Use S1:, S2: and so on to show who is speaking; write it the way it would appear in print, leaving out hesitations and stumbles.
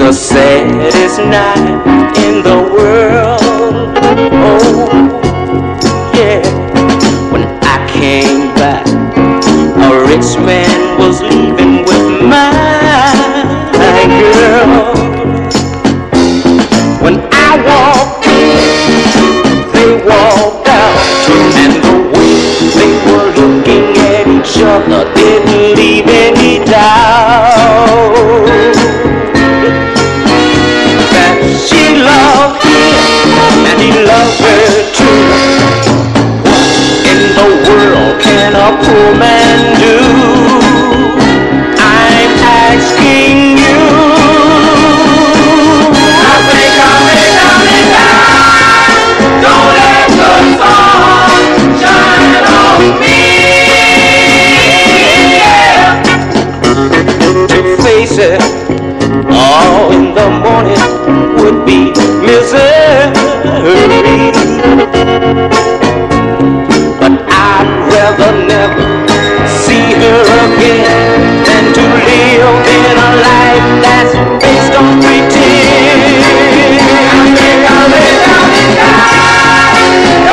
S1: the saddest night in the world. Oh, yeah. When I came back, a rich man was leaving with my girl. When I walked in, they walked out, and the way they were looking at each other didn't leave any doubt that she loved him and he loved her too. What in the world can a poor man do? I'm asking you. I say, come in down. Don't let the sun shine on me. Yeah. To face it,